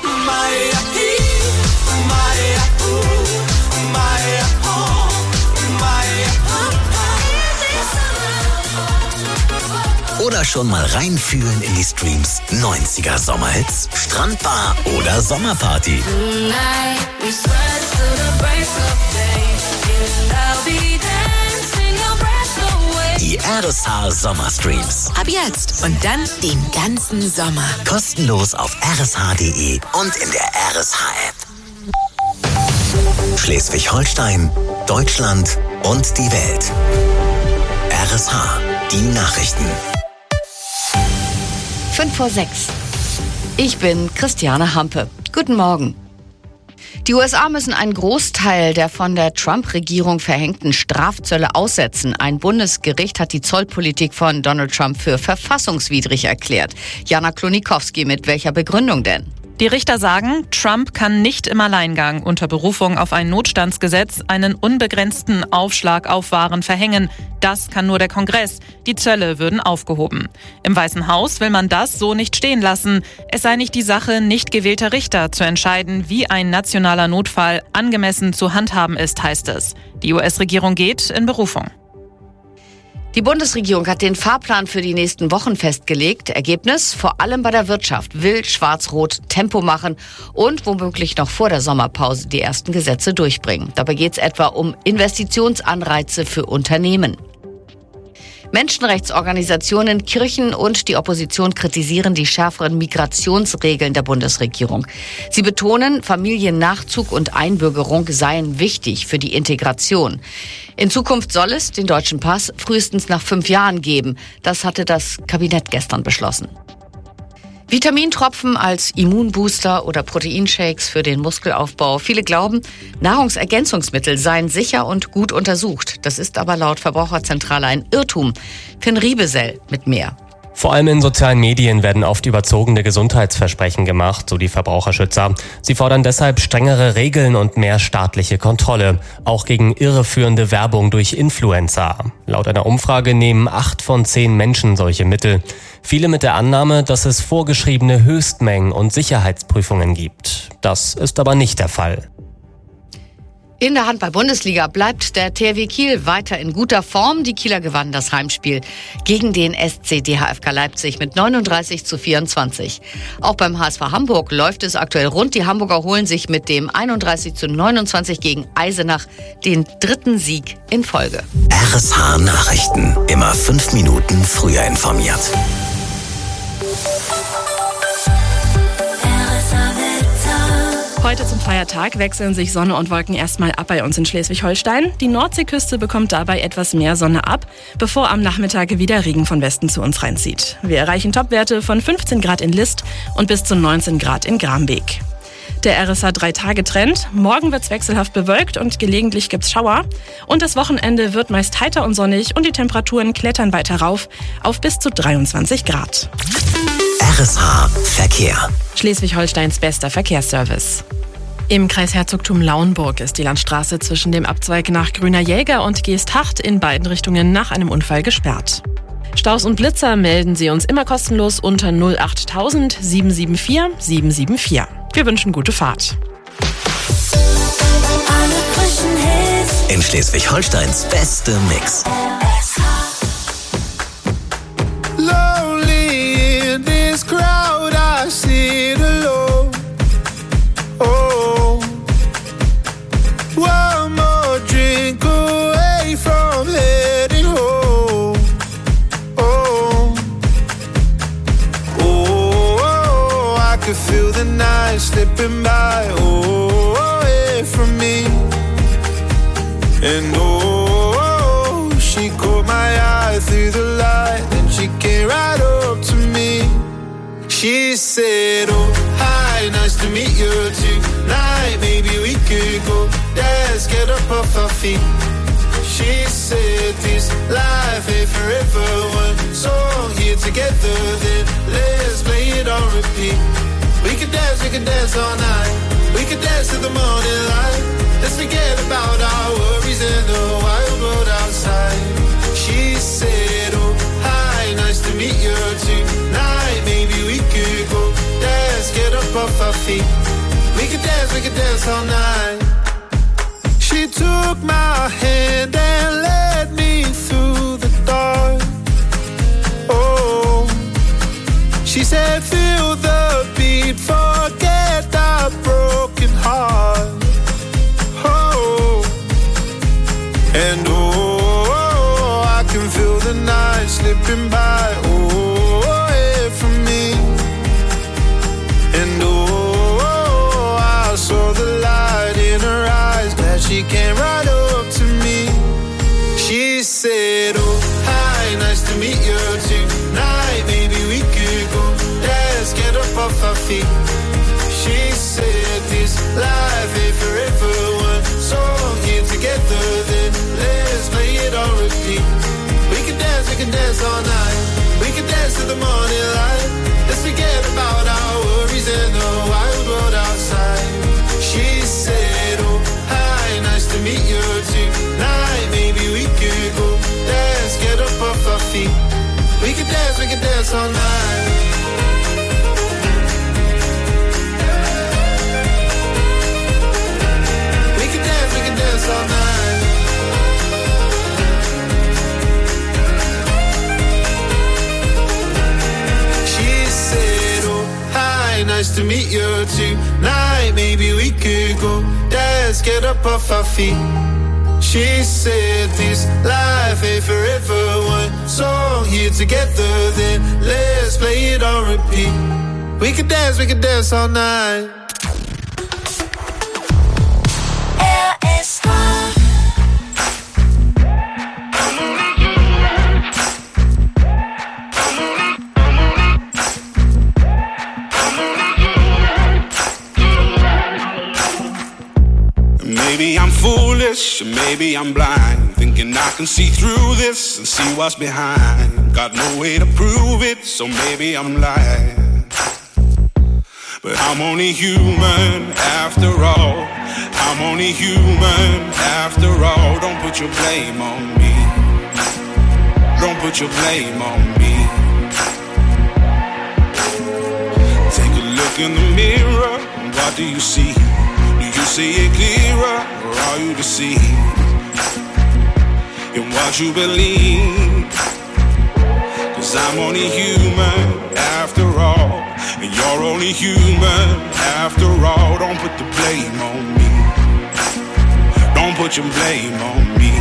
Oder schon mal reinfühlen in die Streams neunziger Sommerhits, Strandbar oder Sommerparty? Tonight, we sweat till the break of day. And I'll be dancing your breath away. Die R S H Sommerstreams. Ab jetzt und dann den ganzen Sommer. Kostenlos auf r s h punkt d e und in der R S H-App. Schleswig-Holstein, Deutschland und die Welt. R S H, die Nachrichten. fünf vor sechs. Ich bin Christiane Hampe. Guten Morgen. Die U S A müssen einen Großteil der von der Trump-Regierung verhängten Strafzölle aussetzen. Ein Bundesgericht hat die Zollpolitik von Donald Trump für verfassungswidrig erklärt. Jana Klonikowski, mit welcher Begründung denn? Die Richter sagen, Trump kann nicht im Alleingang unter Berufung auf ein Notstandsgesetz einen unbegrenzten Aufschlag auf Waren verhängen. Das kann nur der Kongress. Die Zölle würden aufgehoben. Im Weißen Haus will man das so nicht stehen lassen. Es sei nicht die Sache nicht gewählter Richter zu entscheiden, wie ein nationaler Notfall angemessen zu handhaben ist, heißt es. Die U S-Regierung geht in Berufung. Die Bundesregierung hat den Fahrplan für die nächsten Wochen festgelegt. Ergebnis: Vor allem bei der Wirtschaft will Schwarz-Rot Tempo machen und womöglich noch vor der Sommerpause die ersten Gesetze durchbringen. Dabei geht es etwa um Investitionsanreize für Unternehmen. Menschenrechtsorganisationen, Kirchen und die Opposition kritisieren die schärferen Migrationsregeln der Bundesregierung. Sie betonen, Familiennachzug und Einbürgerung seien wichtig für die Integration. In Zukunft soll es den deutschen Pass frühestens nach fünf Jahren geben. Das hatte das Kabinett gestern beschlossen. Vitamintropfen als Immunbooster oder Proteinshakes für den Muskelaufbau. Viele glauben, Nahrungsergänzungsmittel seien sicher und gut untersucht. Das ist aber laut Verbraucherzentrale ein Irrtum. Finn Riebesell mit mehr. Vor allem in sozialen Medien werden oft überzogene Gesundheitsversprechen gemacht, so die Verbraucherschützer. Sie fordern deshalb strengere Regeln und mehr staatliche Kontrolle, auch gegen irreführende Werbung durch Influencer. Laut einer Umfrage nehmen acht von zehn Menschen solche Mittel. Viele mit der Annahme, dass es vorgeschriebene Höchstmengen und Sicherheitsprüfungen gibt. Das ist aber nicht der Fall. In der Handball-Bundesliga bleibt der T H W Kiel weiter in guter Form. Die Kieler gewannen das Heimspiel gegen den S C D H F K Leipzig mit neununddreißig zu vierundzwanzig. Auch beim H S V Hamburg läuft es aktuell rund. Die Hamburger holen sich mit dem einunddreißig zu neunundzwanzig gegen Eisenach den dritten Sieg in Folge. R S H Nachrichten. Immer fünf Minuten früher informiert. Heute zum Feiertag wechseln sich Sonne und Wolken erstmal ab bei uns in Schleswig-Holstein. Die Nordseeküste bekommt dabei etwas mehr Sonne ab, bevor am Nachmittag wieder Regen von Westen zu uns reinzieht. Wir erreichen Topwerte von fünfzehn Grad in List und bis zu neunzehn Grad in Grambeek. Der R S H drei Tage Trend. Morgen wird's wechselhaft bewölkt und gelegentlich gibt's Schauer. Und das Wochenende wird meist heiter und sonnig und die Temperaturen klettern weiter rauf auf bis zu dreiundzwanzig Grad. R S H Verkehr. Schleswig-Holsteins bester Verkehrsservice. Im Kreisherzogtum Lauenburg ist die Landstraße zwischen dem Abzweig nach Grüner Jäger und Geesthacht in beiden Richtungen nach einem Unfall gesperrt. Staus und Blitzer melden Sie uns immer kostenlos unter null acht tausend sieben sieben vier sieben sieben vier. Wir wünschen gute Fahrt. In Schleswig-Holsteins beste Mix. Lonely in this crowd, I sit alone. Oh, one more drink away from heading home. Oh, oh, oh, I could feel the night slipping by. Oh, away from me. And oh, she caught my eye through the light, and she came right up to me. She said, oh, hi, nice to meet you tonight. Maybe we could go dance, get up off our feet. She said, this life ain't forever. One song here together, then let's play it on repeat. We could dance, we could dance all night. We could dance to the morning light. Let's forget about our worries in the wild world outside. She said, oh, hi, nice to meet you tonight. Maybe we could go dance, get up off our feet. We could dance, we could dance all night. She took my hand and led me through the dark. Oh, She said, feel the beat, forget that broken heart. Oh, and oh, I can feel the night slipping by. Oh, away from me. And oh, I saw the light in her eyes. Glad she came right up to me. She said, oh, hi, nice to meet you tonight. Maybe we could go, let's get up off our feet. She said, this life ain't forever. One song here together, then let's play it on repeat. We can dance, we can dance all night. We can dance to the morning light. Let's forget about our worries and the wild world outside. She said, oh, hi, nice to meet you tonight. Maybe we could go, let's get up off our feet. We can dance, we can dance all night. We can dance, we can dance all night. She said, oh, hi, nice to meet you tonight. Maybe we could go, let's get up off our feet. She said, this life ain't forever. One song here together, then let's play it on repeat. We can dance, we can dance all night. R S H. Maybe I'm foolish, or maybe I'm blind, thinking I can see through this and see what's behind. Got no way to prove it, so maybe I'm lying. But I'm only human after all. I'm only human after all. Don't put your blame on me. Don't put your blame on me. Take a look in the mirror, and what do you see? Do you see it clearer, or are you deceived in what you believe? Cause I'm only human after all, and you're only human after all. Don't put the blame on me. Don't put your blame on me.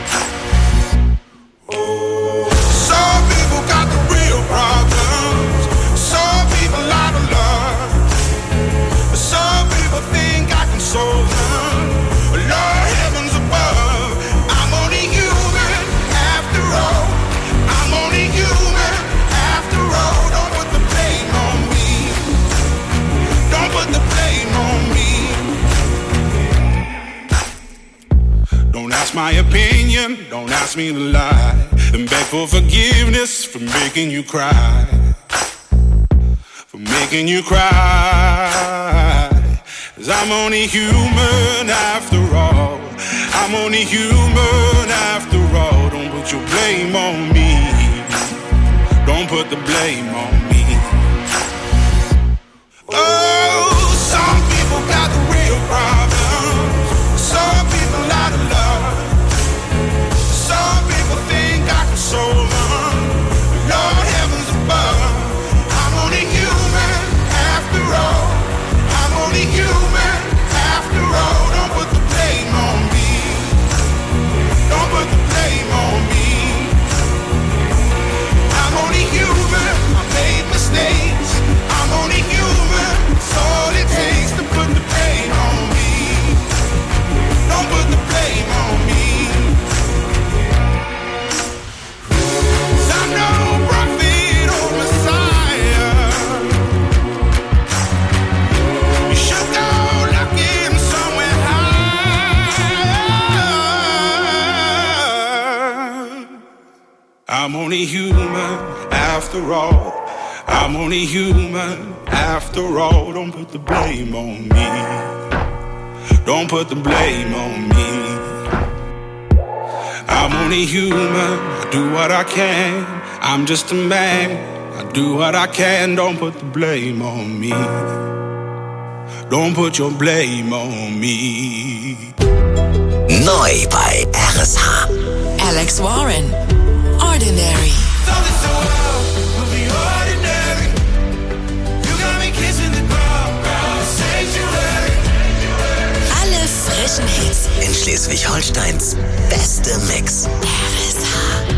Some people got the real problems. Some people out of love. Some people think I can solve them. Lord, heavens above, I'm only human after all. I'm only human after all. Don't put the blame on me. Don't put the blame on me. Don't ask my opinion, don't ask me to lie, and beg for forgiveness for making you cry. For making you cry. Cause I'm only human after all. I'm only human after all. Don't put your blame on me. Don't put the blame on me. Oh, some people got the real problems. Some people out of love. Some people think I can solve them. Lord, heavens above, I'm only human after all. I'm only human after all. Don't put the blame on me. Don't put the blame on me. I'm only human. I made mistakes. I'm only human. It's all it takes to put the blame on me. Don't put the blame on me. 'Cause I'm no prophet or Messiah. You should go looking somewhere higher. I'm only human after all. I'm only human after all. Don't put the blame on me. Don't put the blame on me. I'm only human. I do what I can. I'm just a man. I do what I can. Don't put the blame on me. Don't put your blame on me. Neu bei R S H. Alex Warren, Ordinary. Thought this world would be ordinary. in Schleswig-Holsteins beste Mix. R S H.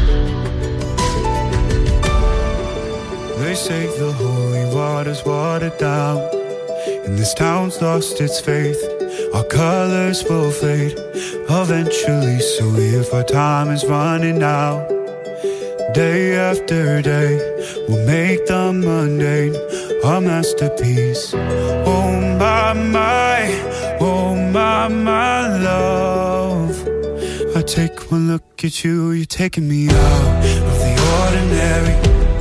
They say the holy water's watered down, and this town's lost its faith. Our colors will fade eventually, so if our time is running out, day after day, we'll make the mundane a masterpiece. Oh my, my, oh my, my love. I take one look at you, you're taking me out of the ordinary.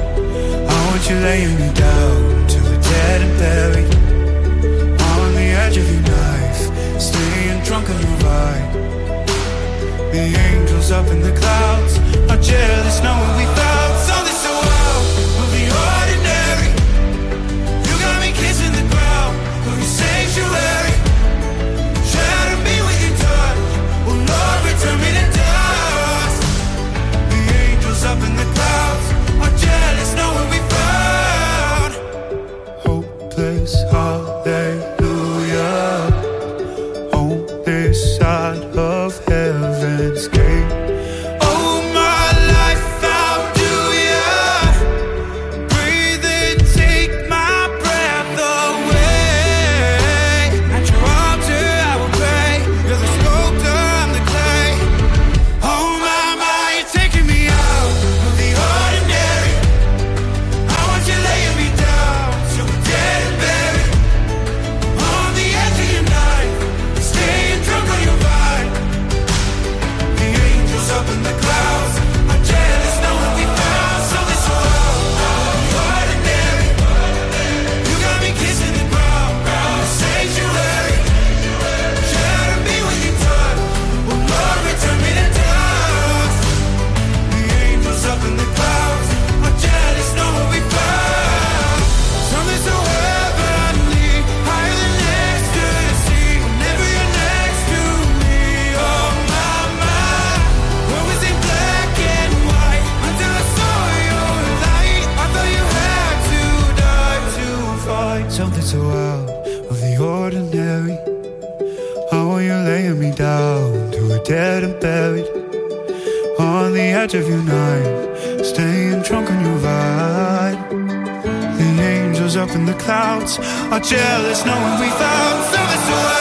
I want you laying me down till we're dead and buried, on the edge of your knife, staying drunk on your ride. The angels up in the clouds are jealous knowing we found something so out of the ordinary. You got me kissing the ground of your sanctuary. Shadow me with your touch, oh Lord, return me to dust. The angels up in the clouds are jealous knowing we found hopeless hallelujah on this side of heaven's gate. Oh my life, how do ya breathe and take my breath away? At your altar I will pray. You're the sculptor, I'm the clay. Oh my, my, you're taking me out of the ordinary. I want you laying me down till we're dead and buried, on the edge of your knife, staying drunk on your vine. The angels up in the clouds are jealous knowing we found something so out of the ordinary. You got me kissing the ground, ground sanctuary. Shadow me with your touch, oh Lord, return me to dust. The angels up in the clouds are jealous knowing we found something so heavenly, higher than ecstasy. Whenever you're next to me, oh my, my. What was in black and white until I saw your light? I thought you had to die to find something so out of the ordinary. How are you laying me down to a dead and buried, on the edge of your knife, staying drunk on your ride. The angels up in the clouds are jealous knowing we found something so